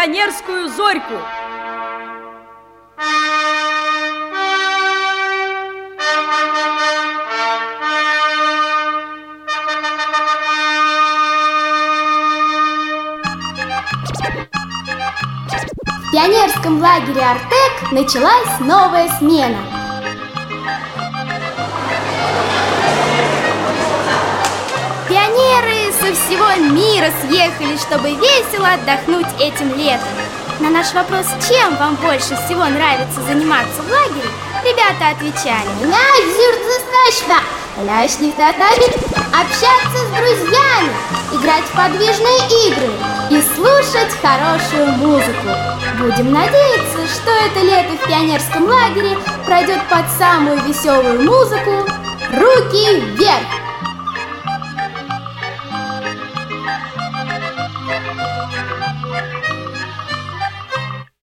пионерскую зорьку. В пионерском лагере «Артек» началась новая смена. Пионеры со всего мира съехали, чтобы весело отдохнуть этим летом. На наш вопрос, чем вам больше всего нравится заниматься в лагере, ребята отвечали: общаться с друзьями, играть в подвижные игры и слушать хорошую музыку. Будем надеяться, что это лето в пионерском лагере пройдет под самую веселую музыку. Руки вверх!